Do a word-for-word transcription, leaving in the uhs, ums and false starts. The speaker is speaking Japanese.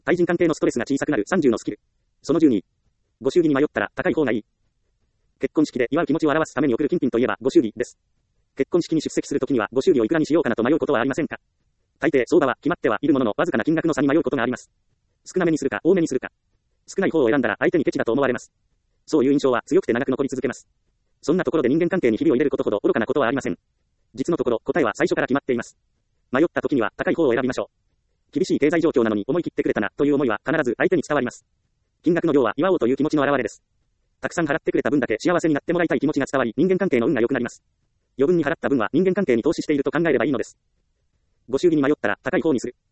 対人関係のストレスが小さくなるさんじゅうのスキル。そのじゅうに。ご祝儀に迷ったら高い方がいい。結婚式で祝う気持ちを表すために送る金品といえばご祝儀です。結婚式に出席するときにはご祝儀をいくらにしようかなと迷うことはありませんか？大抵相場は決まってはいるもののわずかな金額の差に迷うことがあります。少なめにするか多めにするか。少ない方を選んだら相手にケチだと思われます。そういう印象は強くて長く残り続けます。そんなところで人間関係にひびを入れることほど愚かなことはありません。実のところ答えは最初から決まっています。迷った時には高い方を選びましょう。厳しい経済状況なのに思い切ってくれたなという思いは必ず相手に伝わります。金額の量は祝おうという気持ちの表れです。たくさん払ってくれた分だけ幸せになってもらいたい気持ちが伝わり人間関係の運が良くなります。余分に払った分は人間関係に投資していると考えればいいのです。ご祝儀に迷ったら高い方にする。